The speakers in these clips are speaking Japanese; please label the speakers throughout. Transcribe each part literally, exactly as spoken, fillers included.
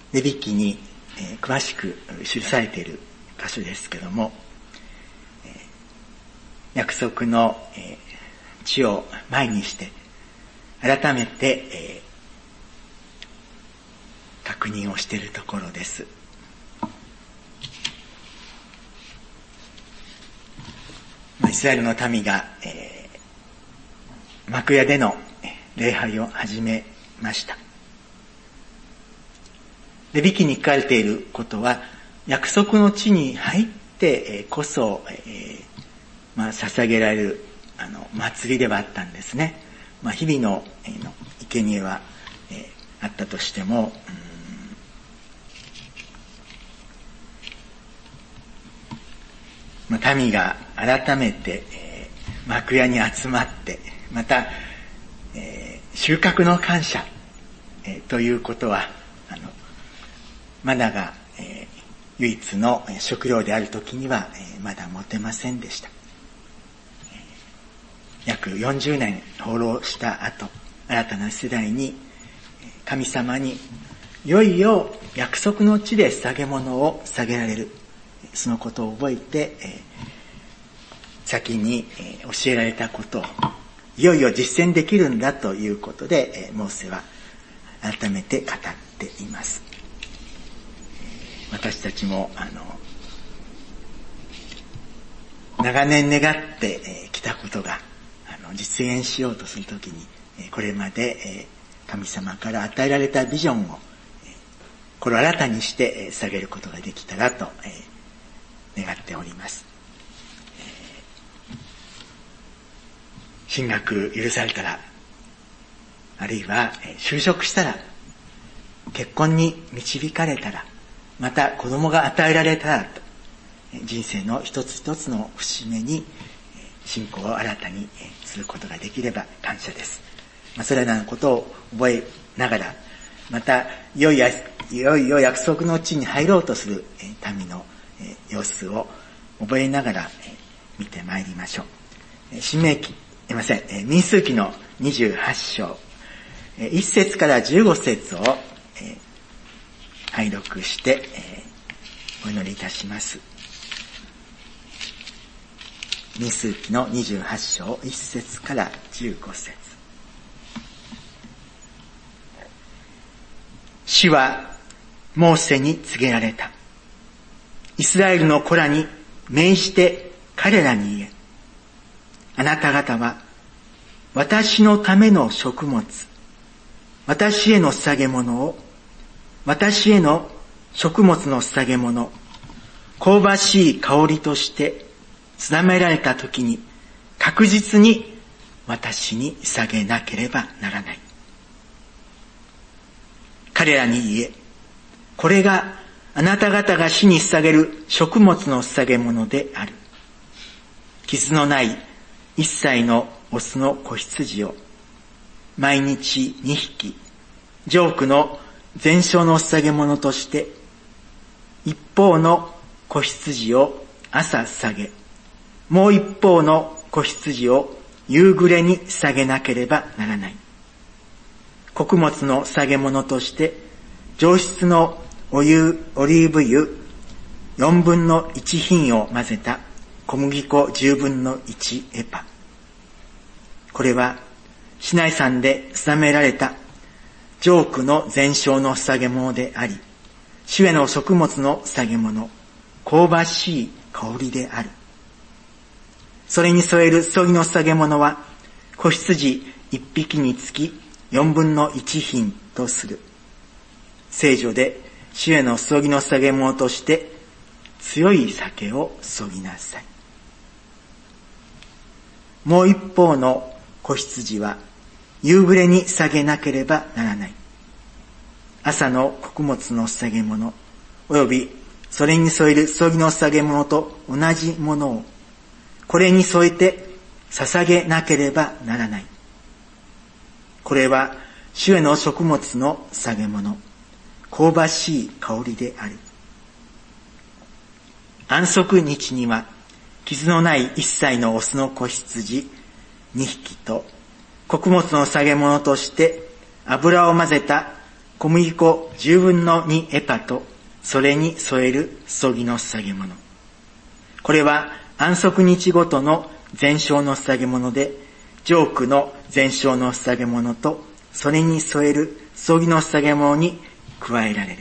Speaker 1: レビ記に、えー、詳しく記されている箇所ですけども、えー、約束の、えー、地を前にして改めて、えー、確認をしているところです。イスラエルの民が、えー、幕屋での礼拝を始めました。レビ記に書かれていることは、約束の地に入ってこそ、えーまあ、捧げられるあの祭りではあったんですね。まあ、日々の、えー、の生贄は、えー、あったとしても、まあ、民が改めて、えー、幕屋に集まって、また、えー、収穫の感謝、えー、ということは、あのマナが、えー、唯一の食料であるときには、えー、まだ持てませんでした。えー、約よんじゅうねん放浪した後、新たな世代に神様にいよいよ約束の地で捧げ物を捧げられる、そのことを覚えて、えー、先に、えー、教えられたことをいよいよ実践できるんだということで、えー、モーセは改めて語っています。私たちもあの長年願ってきたことがあの実現しようとするときに、これまで神様から与えられたビジョンをこれを新たにして捧げることができたらと願っております。進学許されたら、あるいは就職したら、結婚に導かれたら、また子供が与えられたらと、人生の一つ一つの節目に信仰を新たにすることができれば感謝です。まあ、それらのことを覚えながら、またいよいよいよいよ約束の地に入ろうとする民の様子を覚えながら見てまいりましょう。申命記、すいません、民数記のにじゅうはち章、いっ節からじゅうご節を拝読して、えー、お祈りいたします。民数記のにじゅうはち章いっ節からじゅうご節。主はモーセに告げられた。イスラエルの子らに命じて彼らに言え。あなた方は私のための食物、私への捧げ物を私への食物の捧げ物、香ばしい香りとして定められたときに確実に私に捧げなければならない。彼らに言え、これがあなた方が主に捧げる食物の捧げ物である。傷のない一切のオスの子羊を毎日二匹、ジョークの全焼の捧げ物として、一方の子羊を朝捧げ、もう一方の子羊を夕暮れに捧げなければならない。穀物の捧げ物として、上質のお湯、オリーブ油四分の一品を混ぜた小麦粉十分の一エパ。これは、シナイ山で定められたジョークの全焼の捧げ物であり、主への食物の捧げ物、香ばしい香りである。それに添える葬儀の捧げ物は、子羊一匹につき四分の一品とする。聖女で主への葬儀の捧げ物として、強い酒を注ぎなさい。もう一方の子羊は、夕暮れに捧げなければならない。朝の穀物の捧げ物、およびそれに添える葬儀の捧げ物と同じものを、これに添えて捧げなければならない。これは主への食物の捧げ物、香ばしい香りである。安息日には、傷のない一切のオスの子羊二匹と、穀物の捧げ物として油を混ぜた小麦粉十分の二エパと、それに添える注ぎの捧げ物。これは安息日ごとの全焼の捧げ物で、上区の全焼の捧げ物と、それに添える注ぎの捧げ物に加えられる。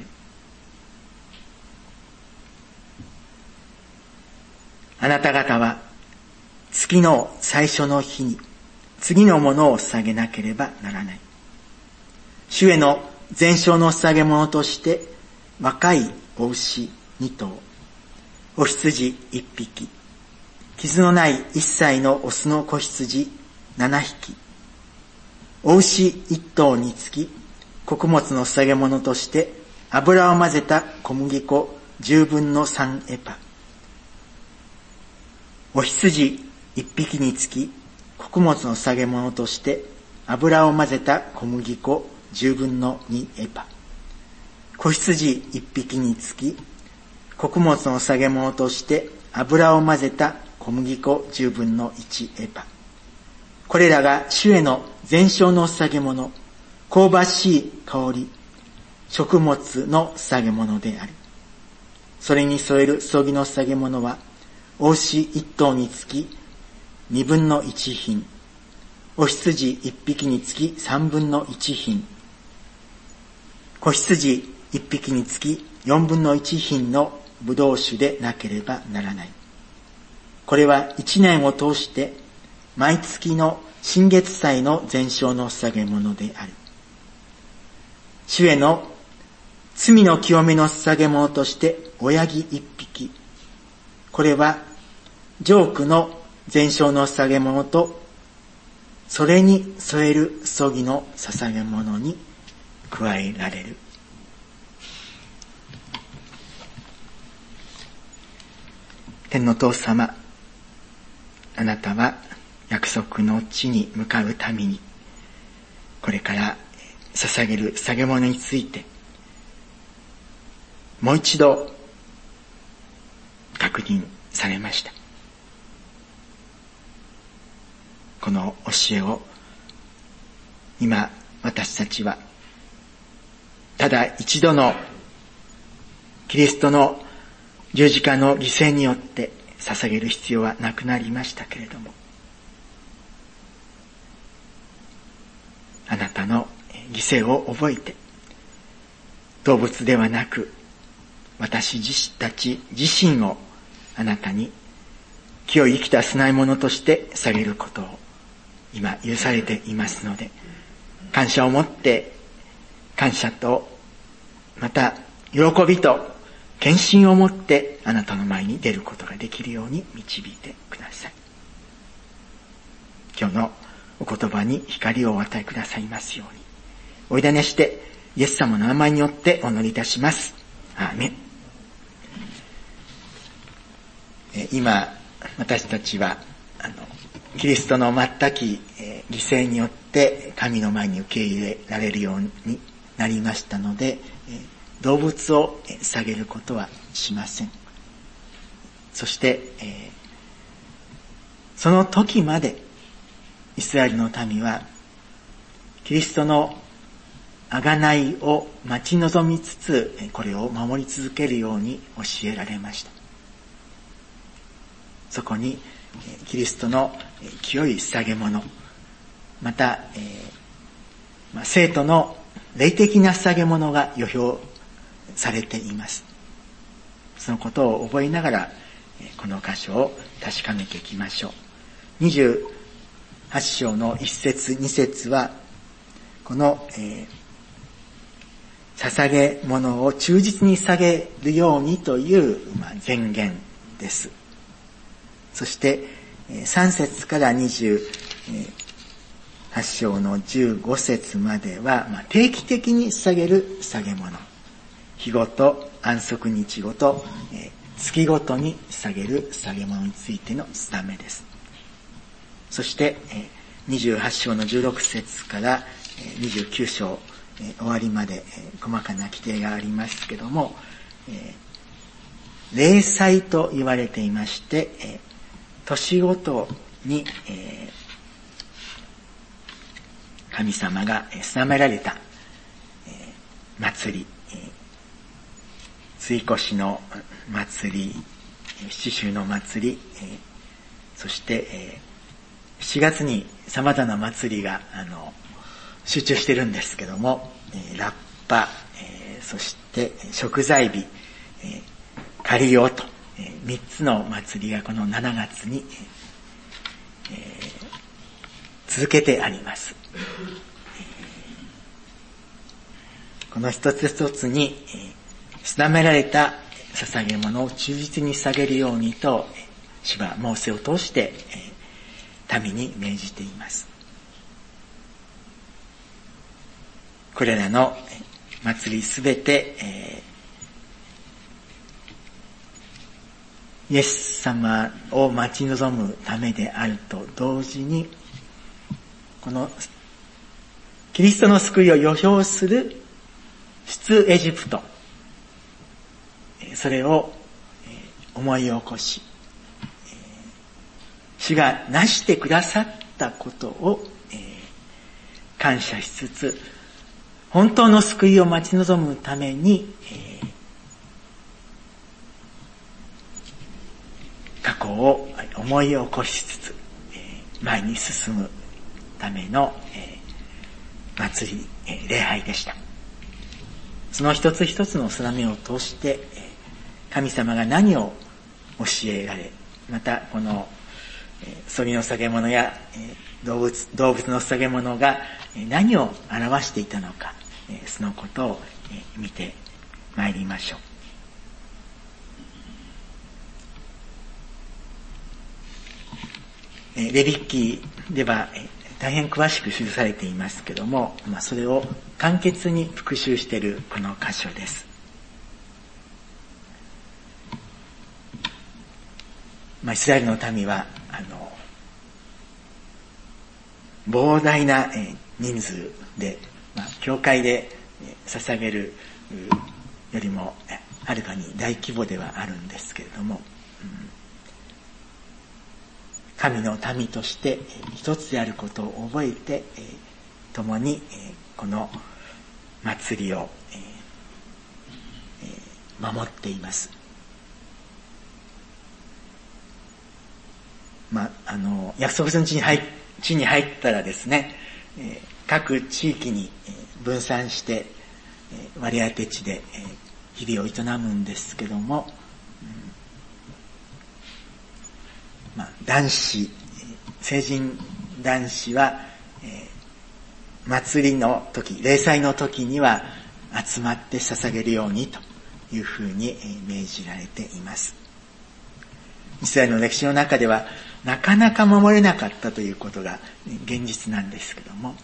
Speaker 1: あなた方は月の最初の日に次のものを捧げなければならない。主への全焼の捧げ物として若いお牛二頭、お羊一匹、傷のない一歳のオスの子羊七匹、お牛一頭につき穀物の捧げ物として油を混ぜた小麦粉十分の三エパ、お羊一匹につき穀物の捧げ物として油を混ぜた小麦粉十分の二エパ、子羊一匹につき穀物の捧げ物として油を混ぜた小麦粉十分の一エパ。これらが主への全焼の捧げ物、香ばしい香り、食物の捧げ物である。それに添える注ぎの捧げ物は、お牛一頭につき二分の一品、お羊一匹につき三分の一品、子羊一匹につき四分の一品のブドウ酒でなければならない。これは一年を通して毎月の新月祭の全焼の捧げ物である。主への罪の清めの捧げ物として親木一匹、これは上区の全焼の捧げ物とそれに添える注ぎの捧げ物に加えられる。天の父様、あなたは約束の地に向かうためにこれから捧げる捧げ物についてもう一度確認されました。この教えを今私たちはただ一度のキリストの十字架の犠牲によって捧げる必要はなくなりましたけれども、あなたの犠牲を覚えて動物ではなく私たち自身をあなたに清い生きた供え物として捧げることを今許されていますので、感謝を持って感謝とまた喜びと献身を持ってあなたの前に出ることができるように導いてください。今日のお言葉に光をお与えくださいますようにお委ねしてイエス様の名前によってお祈りいたします。アーメン。今私たちはあのキリストの全き犠牲によって神の前に受け入れられるようになりましたので、動物を捧げることはしません。そして、えー、その時までイスラエルの民はキリストの贖いを待ち望みつつこれを守り続けるように教えられました。そこにキリストの清い捧げ物、また、えーまあ、生徒の霊的な捧げ物が予表されています。そのことを覚えながらこの箇所を確かめていきましょう。にじゅうはち章のいち節に節はこの、えー、捧げ物を忠実に捧げるようにという、まあ、宣言です。そしてさん節からにじゅうはち章のじゅうご節までは、まあ、定期的に捧げる捧げ物、日ごと安息日ごと、えー、月ごとに捧げる捧げ物についての定めです。そして、えー、にじゅうはち章のじゅうろく節から、えー、にじゅうきゅう章、えー、終わりまで、えー、細かな規定がありますけども、えー、例祭と言われていまして、えー、年ごとに、えー、神様が定められた、えー、 祭り、追越の祭り、七週の祭り、そしてしちがつに様々な祭りがあの集中してるんですけども、ラッパ、そして食材日、カリオと三つの祭りがこのしちがつに続けてあります。この一つ一つに定められた捧げ物を忠実に捧げるようにと主はモーセを通して民に命じています。これらの祭りすべて、えー、イエス様を待ち望むためであると同時に、このキリストの救いを予表する出エジプト、それを思い起こし、主がなしてくださったことを感謝しつつ、本当の救いを待ち望むために、えー、過去を思い起こしつつ、えー、前に進むための、えー、祭り、えー、礼拝でした。その一つ一つの定めを通して、えー、神様が何を教えられ、またこの、えー、そぎの捧げ物や、えー、動物、動物の捧げ物が何を表していたのか、そのことを見てまいりましょう。レビ記では大変詳しく記されていますけども、まあ、それを簡潔に復習しているこの箇所です。まあ、イスラエルの民はあの膨大な人数で、まあ、教会で捧げるよりもはるかに大規模ではあるんですけれども、神の民として一つであることを覚えて、共にこの祭りを守っています。まあ、あの約束の地に入地に入ったらですね、各地域に分散して割り当て地で日々を営むんですけども、まあ、男子、成人男子は祭りの時、礼祭の時には集まって捧げるようにというふうに命じられています。イスラエルの歴史の中ではなかなか守れなかったということが現実なんですけども、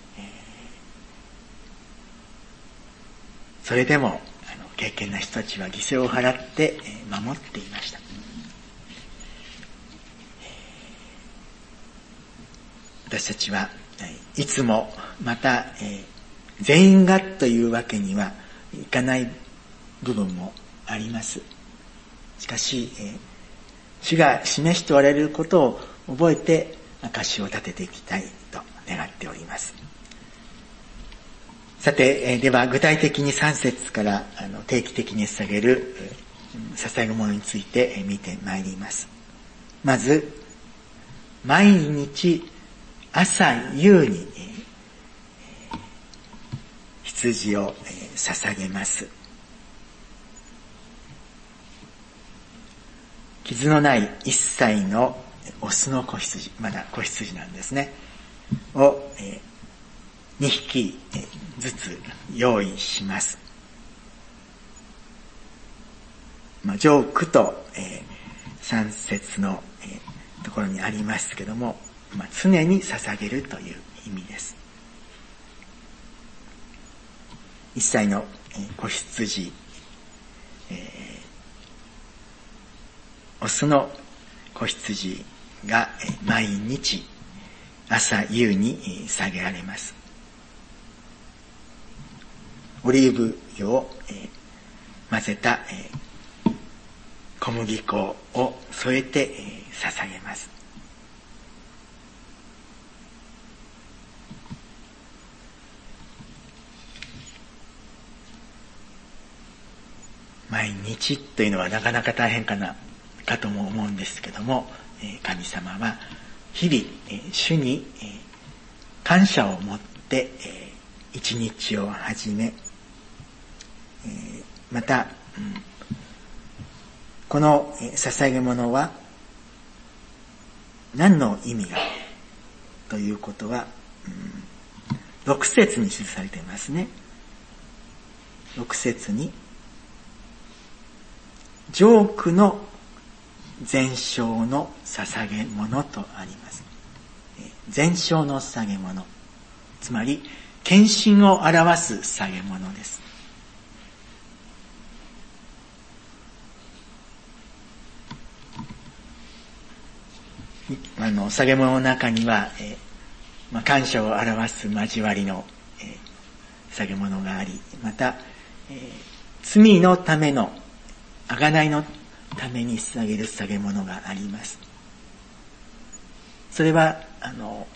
Speaker 1: それでもあの敬虔な人たちは犠牲を払って守っていました。私たちはいつもまた全員がというわけにはいかない部分もあります。しかし主が示しておられることを覚えて証を立てていきたいと願っております。さて、では具体的にさん節からあの定期的に捧げる捧げ物について見てまいります。まず、毎日朝夕に羊を捧げます。傷のない一歳のオスの子羊、まだ子羊なんですね、をにひきずつ用意します。まあ、上句とさん節のところにありますけども、まあ、常に捧げるという意味です。一歳の子羊、えーオスの子羊が毎日朝夕に捧げられます。オリーブ油を混ぜた小麦粉を添えて捧げます。 毎日というのはなかなか大変かなかとも思うんですけども、神様は日々主に感謝を持って一日を始め、またこの捧げ物は何の意味がということはろく節に記されていますね。ろく節に浄苦の全焼の捧げ物とあります。全焼の捧げ物、つまり献身を表す捧げ物です。あの捧げ物の中には、えーまあ、感謝を表す交わりの、えー、捧げ物があり、また、えー、罪のための贖いのために捧げる捧げ物があります。それはあの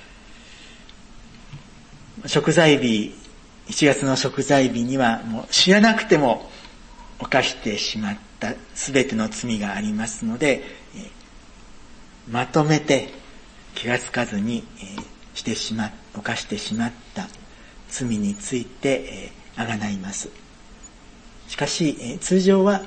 Speaker 1: 贖罪日、いちがつの贖罪日にはもう知らなくても犯してしまったすべての罪がありますので、えー、まとめて気がつかずに、えー、してしま犯してしまった罪について、えー、贖います。しかし、えー、通常は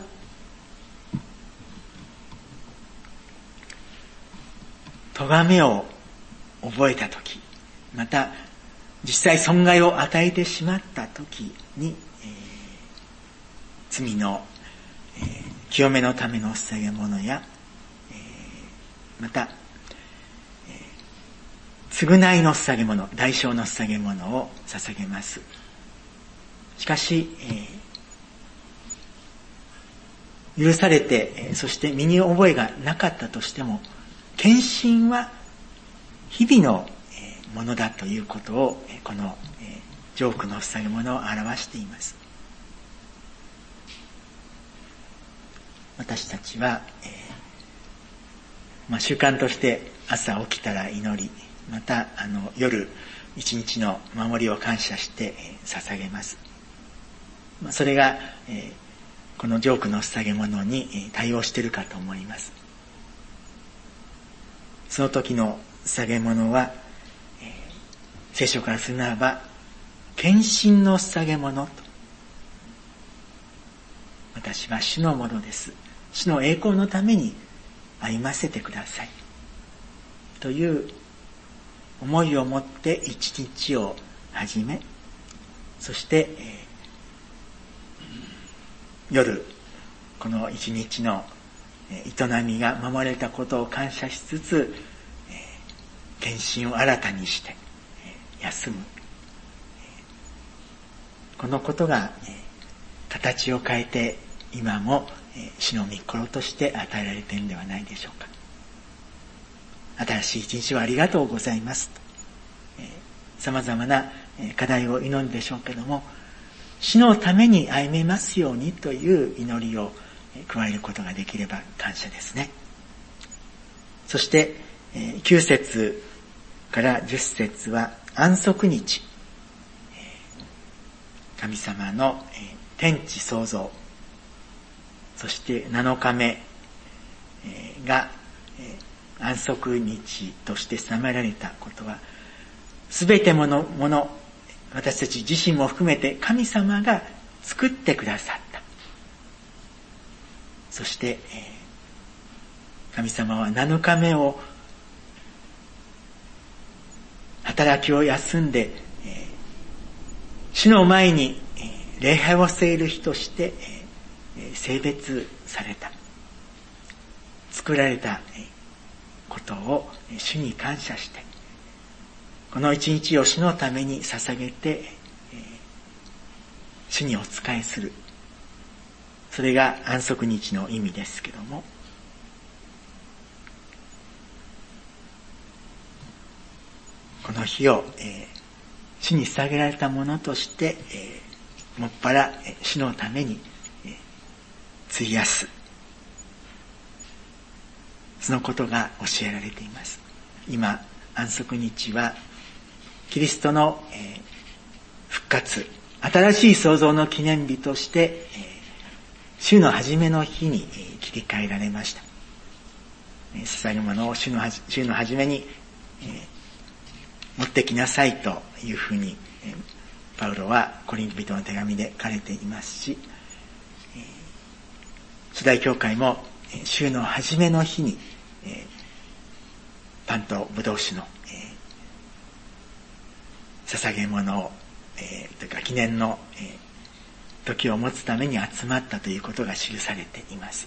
Speaker 1: 咎めを覚えたとき、また実際損害を与えてしまったときに、えー、罪の、えー、清めのための捧げ物や、えー、また、えー、償いの捧げ物、代償の捧げ物を捧げます。しかし、えー、許されて、そして身に覚えがなかったとしても、献身は日々のものだということをこの浄苦の捧げ物を表しています。私たちは、えーまあ、習慣として朝起きたら祈り、またあの夜一日の守りを感謝して、えー、捧げます。まあ、それが、えー、この浄苦の捧げ物に対応しているかと思います。その時の捧げ物は、えー、聖書からするならば献身の捧げ物と、私は主のものです、主の栄光のために歩ませてくださいという思いを持って一日を始め、そして、えー、夜この一日の営みが守られたことを感謝しつつ、えー、献身を新たにして、えー、休む、えー、このことが、えー、形を変えて今も、えー、主の御心として与えられているのではないでしょうか。新しい一日をありがとうございますと、えー、様々な課題を祈るでしょうけども、主のために歩めますようにという祈りを加えることができれば感謝ですね。そしてきゅう節からじゅっ節は安息日、神様の天地創造、そしてなのかめが安息日として定められたことは、すべてものもの、私たち自身も含めて神様が作ってくださった。そして、えー、神様はなのかめを働きを休んで、えー、主の前に、えー、礼拝をしている日として、えー、性別された、作られた、えー、ことを主に感謝して、この一日を主のために捧げて、えー、主にお仕えする。それが安息日の意味ですけども、この日を、えー、主に捧げられたものとして、えー、もっぱら、えー、主のために、えー、費やす。そのことが教えられています。今、安息日はキリストの、えー、復活、新しい創造の記念日として、えー週の初めの日に切り替えられました。捧げ物を週の週の初めに持ってきなさいというふうにパウロはコリント人の手紙で書かれていますし、初代教会も週の初めの日にパンとブドウ酒の捧げ物をというか記念の時を持つために集まったということが記されています。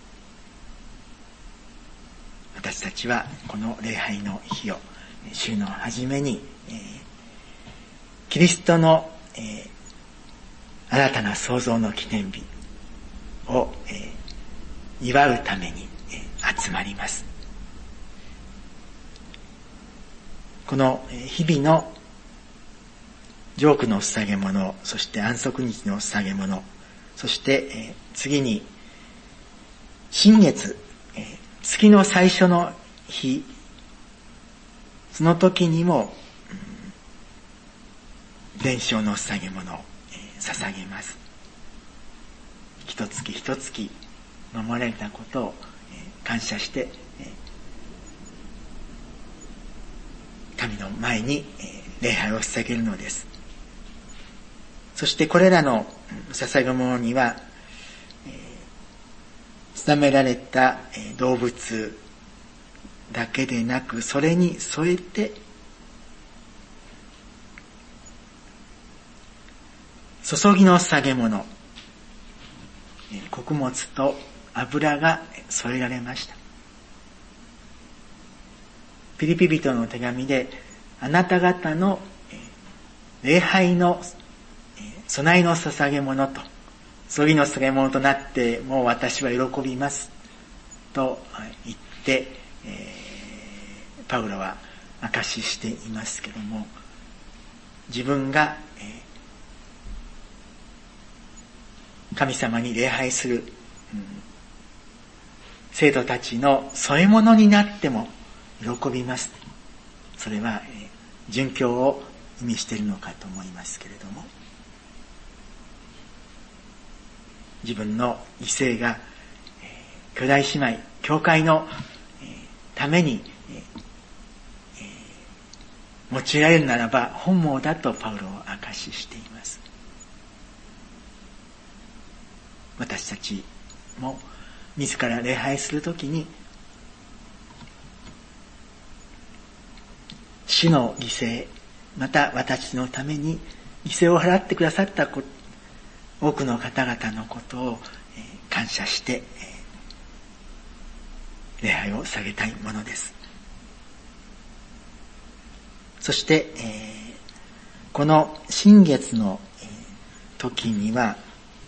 Speaker 1: 私たちはこの礼拝の日を週の初めにキリストの新たな創造の記念日を祝うために集まります。この日々のジョークの捧げ物、そして安息日の捧げ物、そして次に新月、月の最初の日、その時にも伝承の捧げ物を捧げます。一月一月守られたことを感謝して神の前に礼拝を捧げるのです。そしてこれらの捧げ物には定められた動物だけでなく、それに添えて注ぎの捧げ物、穀物と油が添えられました。ピリピ人の手紙で、あなた方の礼拝の備えの捧げ物と注ぎの捧げ物となってもう私は喜びますと言って、えー、パウロは証ししていますけれども、自分が、えー、神様に礼拝する、うん、生徒たちの添え物になっても喜びます。それは、えー、殉教を意味しているのかと思いますけれども、自分の犠牲が、えー、兄弟姉妹、教会の、えー、ために、えー、用いられるならば本望だとパウロは証ししています。私たちも自ら礼拝するときに、主の犠牲、また私のために犠牲を払ってくださったこと、多くの方々のことを感謝して礼拝を捧げたいものです。そして、この新月の時には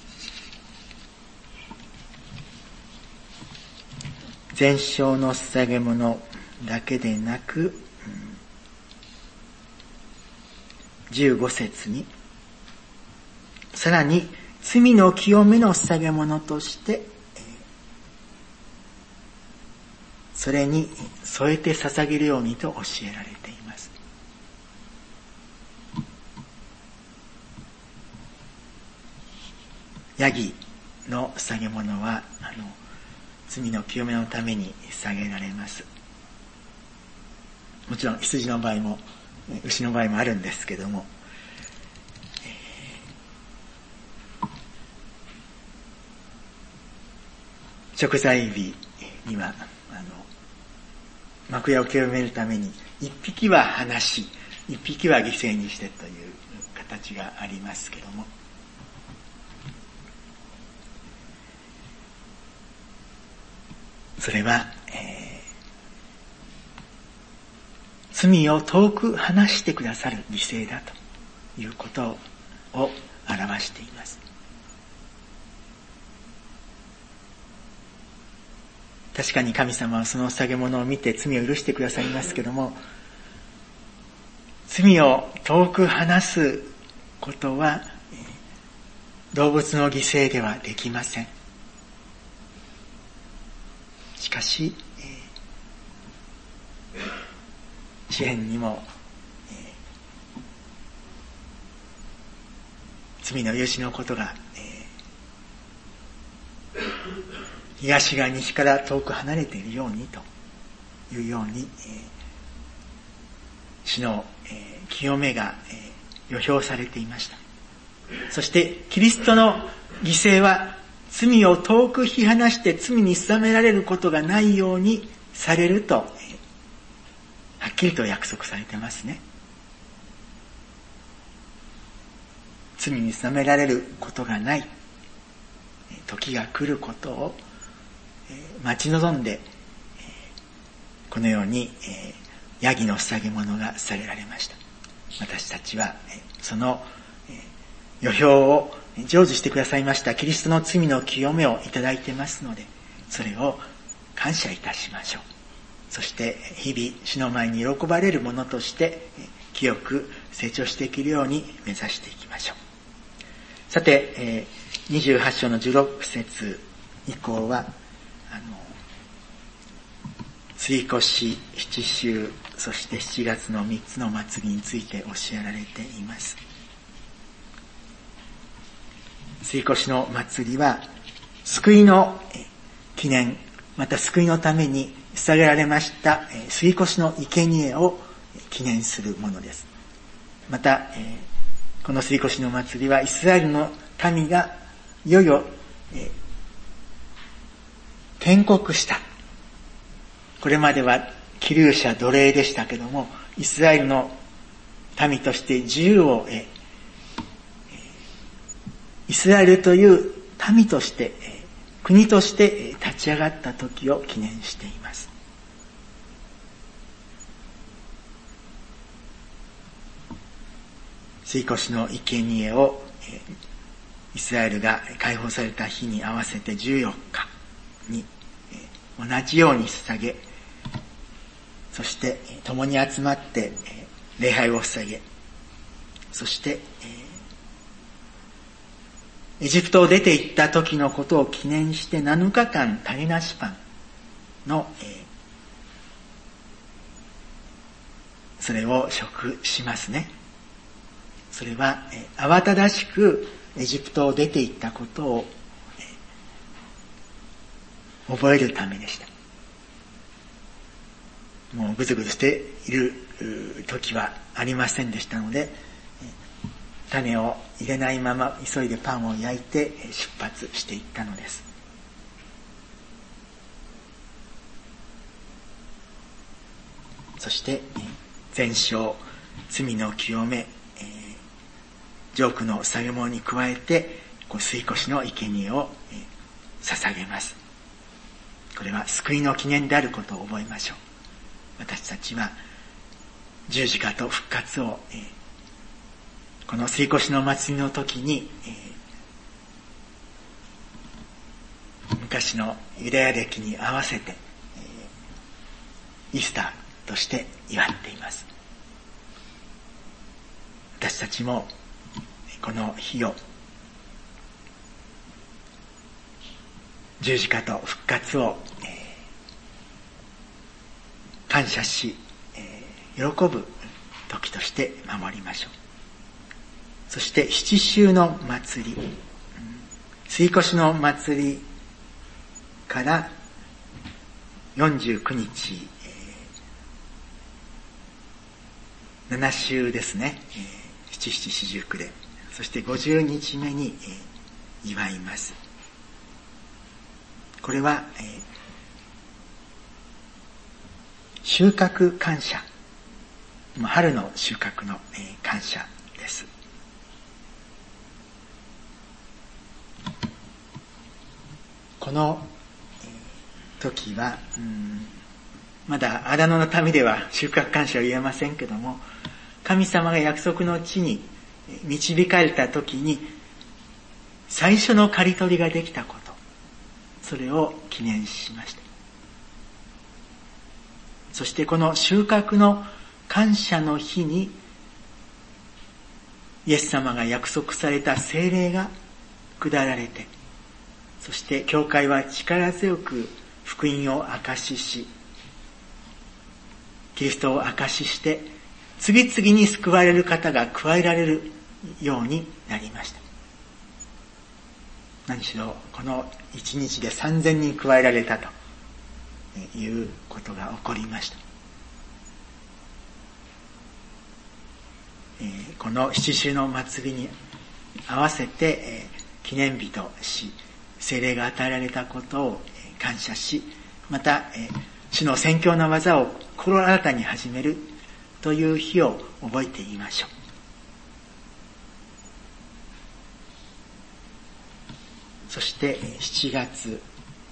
Speaker 1: 全焼の捧げ物だけでなく、じゅうご節にさらに罪の清めの捧げ物としてそれに添えて捧げるようにと教えられています。ヤギの捧げ物はあの罪の清めのために捧げられます。もちろん羊の場合も牛の場合もあるんですけども、贖罪日にはあの幕屋を清めるために一匹は放し一匹は犠牲にしてという形がありますけども、それは、えー、罪を遠く離してくださる犠牲だということを表しています。確かに神様はその捧げ物を見て罪を許してくださいますけども、罪を遠く離すことは動物の犠牲ではできません。しかし、詩篇にも罪の許しのことが東が西から遠く離れているようにというように、えー、主の、えー、清めが、えー、予表されていました。そしてキリストの犠牲は罪を遠く引き離して罪に定められることがないようにされると、えー、はっきりと約束されてますね。罪に定められることがない時が来ることを待ち望んで、このようにヤギの捧げ物が捧げられました。私たちはその予表を成就してくださいましたキリストの罪の清めをいただいてますので、それを感謝いたしましょう。そして日々主の前に喜ばれるものとして清く成長していけるように目指していきましょう。さて、にじゅうはち章のじゅうろく節以降は、あの、杉越、七週、そしてしちがつのみっつの祭りについて教えられています。杉越の祭りは、救いの記念、また救いのために捧げられました杉越の生贄を記念するものです。また、この杉越の祭りはイスラエルの民がいよいよ、えー、建国した。これまでは気流者奴隷でしたけども、イスラエルの民として自由を、えー、イスラエルという民として、えー、国として立ち上がった時を記念しています。杉越の生贄を、えーイスラエルが解放された日に合わせてじゅうよっかに同じように捧げ、そして共に集まって礼拝を捧げ、そしてエジプトを出て行った時のことを記念してなのかかん種なしパンのそれを食しますね。それは慌ただしくエジプトを出て行ったことを、えー、覚えるためでした。もうぐずぐずしている時はありませんでしたので、種を入れないまま急いでパンを焼いて出発していったのです。そして全焼、罪の清め、ジョークの捧げ物に加えて、杉越の生贄を捧げます。これは救いの記念であることを覚えましょう。私たちは十字架と復活を、この杉越の祭りの時に、昔のユダヤ歴に合わせて、イースターとして祝っています。私たちもこの日を十字架と復活を、えー、感謝し、えー、喜ぶ時として守りましょう。そして七週の祭り、杉越の祭りからよんじゅうくにち、えー、なな週ですね、えー、七七四十九で、そしてごじゅうにちめに、えー、祝います。これは、えー、収穫感謝、春の収穫の、えー、感謝です。この、えー、時は、うん、まだ荒野の民では収穫感謝は言えませんけども、神様が約束の地に導かれた時に最初の刈り取りができたこと、それを記念しました。そしてこの収穫の感謝の日にイエス様が約束された聖霊が下られて、そして教会は力強く福音を証しし、キリストを証しして次々に救われる方が加えられるようになりました。 何しろこの一日でさんぜんにん加えられたということが起こりました。えー、この七種の祭りに合わせて、えー、記念日とし、聖霊が与えられたことを感謝し、また、えー、主の宣教の技を心新たに始めるという日を覚えていましょう。そしてしちがつ、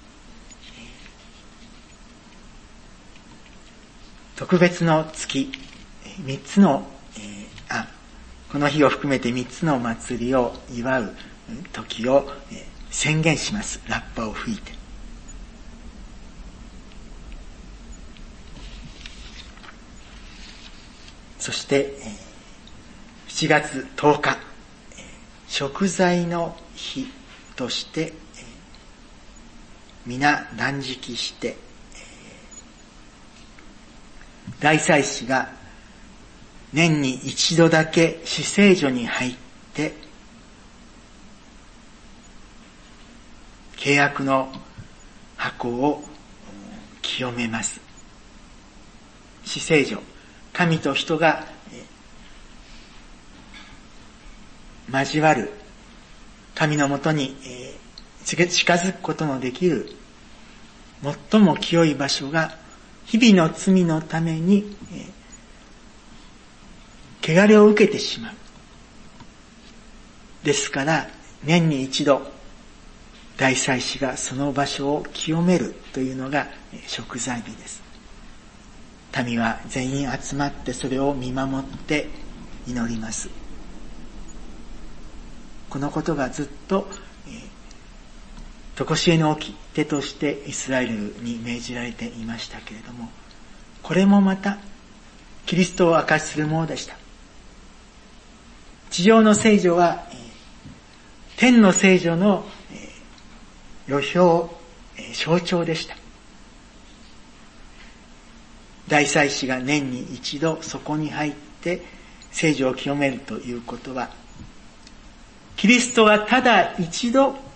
Speaker 1: 特別の月、三つの、えー、あ、この日を含めて三つの祭りを祝う時を、えー、宣言します。ラッパを吹いて。そして、えー、しちがつとおか、えー、食材の日として、えー、皆断食して、大祭司が年に一度だけ至聖所に入って契約の箱を清めます。至聖所、神と人が交わる、神のもとに近づくことのできる最も清い場所が日々の罪のために、えー、汚れを受けてしまう。ですから、年に一度、大祭司がその場所を清めるというのが贖罪日です。民は全員集まってそれを見守って祈ります。このことがずっと、えー常しえの掟としてイスラエルに命じられていましたけれども、これもまたキリストを証しするものでした。地上の聖所は、えー、天の聖所の、えー、予表、えー、象徴でした。大祭司が年に一度そこに入って聖所を清めるということは、キリストがただ一度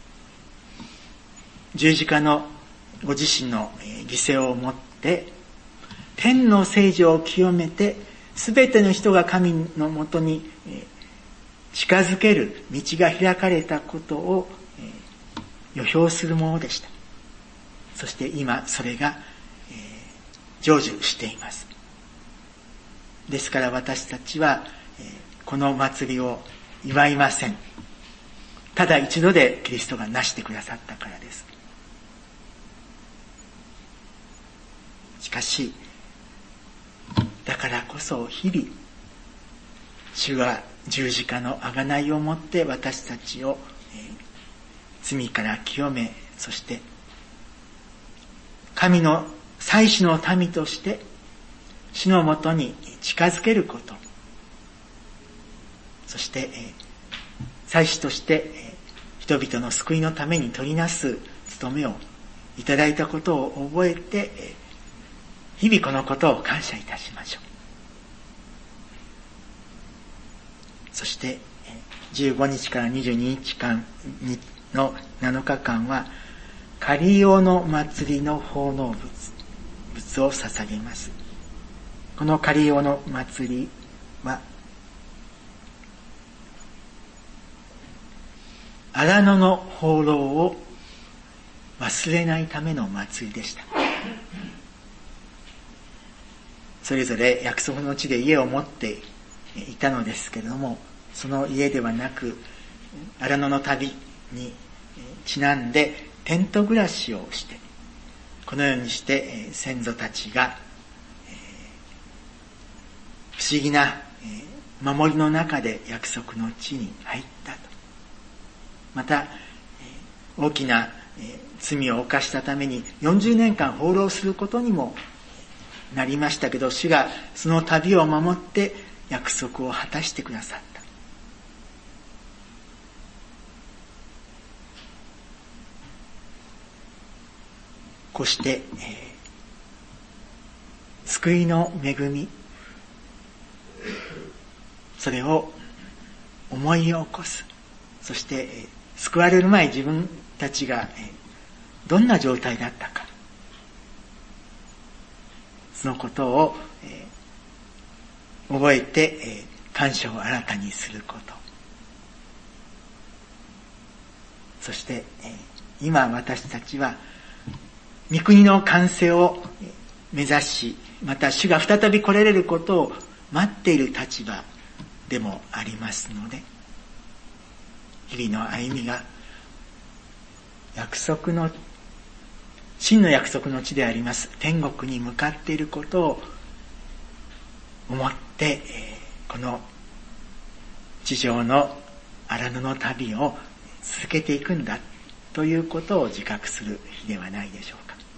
Speaker 1: 十字架のご自身の犠牲をもって天の聖所を清めて、すべての人が神のもとに近づける道が開かれたことを予表するものでした。そして今それが成就しています。ですから私たちはこの祭りを祝いません。ただ一度でキリストが成してくださったからです。しかし、だからこそ日々、主は十字架の贖いをもって私たちを、えー、罪から清め、そして神の祭司の民として主のもとに近づけること、そして、えー、祭司として、えー、人々の救いのために取りなす務めをいただいたことを覚えて、えー日々このことを感謝いたしましょう。そしてじゅうごにちからにじゅうににちかんのなのかかんはカリオの祭りの奉納物物を捧げます。このカリオの祭りは荒野の放浪を忘れないための祭りでした。それぞれ約束の地で家を持っていたのですけれども、その家ではなく荒野の旅にちなんでテント暮らしをして、このようにして先祖たちが不思議な守りの中で約束の地に入ったと。また大きな罪を犯したためによんじゅうねんかん放浪することにもなりましたけど、主がその旅を守って約束を果たしてくださった。こうして、えー、救いの恵み、それを思い起こす。そして救われる前自分たちがどんな状態だったか、そのことを覚えて感謝を新たにすること、そして今私たちは御国の完成を目指し、また主が再び来られることを待っている立場でもありますので、日々の歩みが約束の真の約束の地であります天国に向かっていることを思って、この地上の荒野の旅を続けていくんだということを自覚する日ではないでしょうか。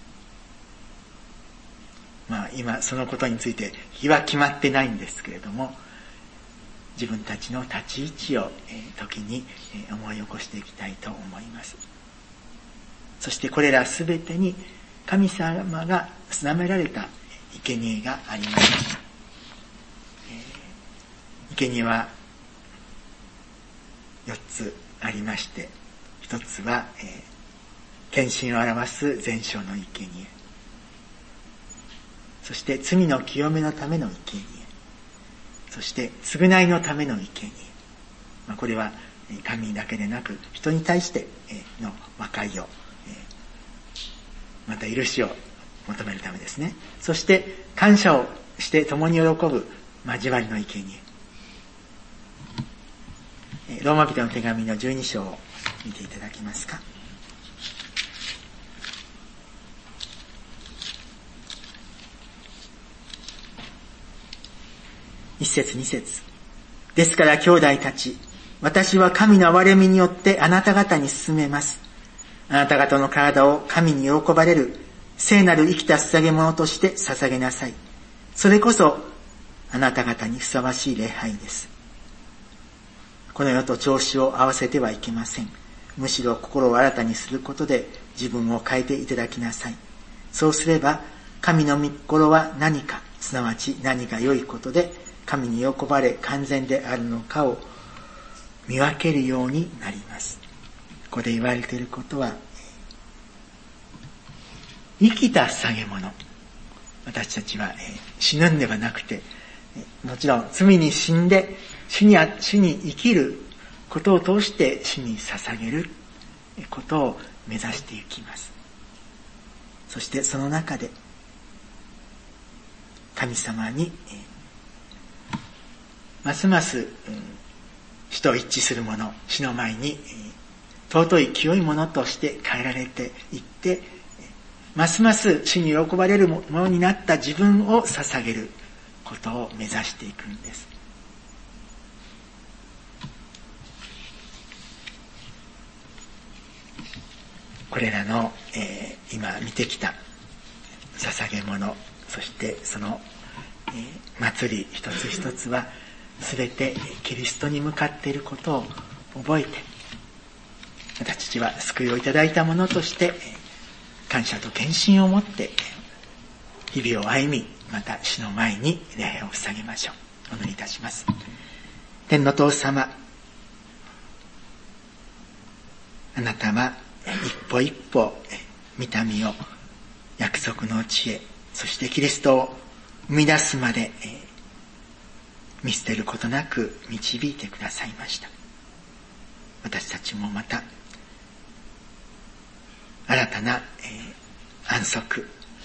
Speaker 1: まあ今そのことについて日は決まってないんですけれども、自分たちの立ち位置を時に思い起こしていきたいと思います。そしてこれらすべてに神様が定められた生贄があります。生贄はよっつありまして、ひとつは献身を表す全焼の生贄、そして罪の清めのための生贄、そして償いのための生贄、まあ、これは神だけでなく人に対しての和解を、また許しを求めるためですね。そして感謝をして共に喜ぶ交わりの生贄。ローマ人の手紙のじゅうに章を見ていただけますか。一節二節。ですから兄弟たち、私は神の憐れみによってあなた方に勧めます。あなた方の体を神に喜ばれる聖なる生きた捧げ物として捧げなさい。それこそあなた方にふさわしい礼拝です。この世と調子を合わせてはいけません。むしろ心を新たにすることで自分を変えていただきなさい。そうすれば神の御心は何か、すなわち何が良いことで神に喜ばれ完全であるのかを見分けるようになります。ここで言われていることは、生きた捧げ物。私たちは死ぬんではなくて、もちろん罪に死んで主に、主に生きることを通して主に捧げることを目指していきます。そしてその中で神様にますます主と一致するもの、主の前に尊い清いものとして変えられていって、ますます主に喜ばれるものになった自分を捧げることを目指していくんです。これらの、えー、今見てきた捧げ物、そしてその、えー、祭り一つ一つはすべてキリストに向かっていることを覚えて、私たちは救いをいただいたものとして感謝と献身を持って日々を歩み、また主の前に礼拝を捧げましょう。お祈りいたします。天の父様、あなたは一歩一歩御民を約束の地へ、そしてキリストを生み出すまで見捨てることなく導いてくださいました。私たちもまた新たな、えー、安息、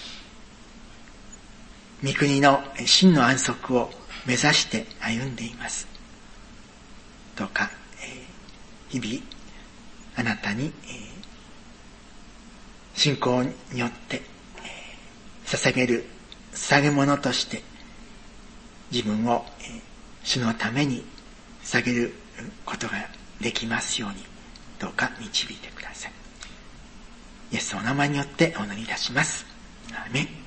Speaker 1: 御国の真の安息を目指して歩んでいます。どうか、えー、日々あなたに、えー、信仰によって、えー、捧げる捧げ物として自分を、えー、主のために捧げることができますように、どうか導いてください。イエスのお名前によってお祈りいたします。アーメン。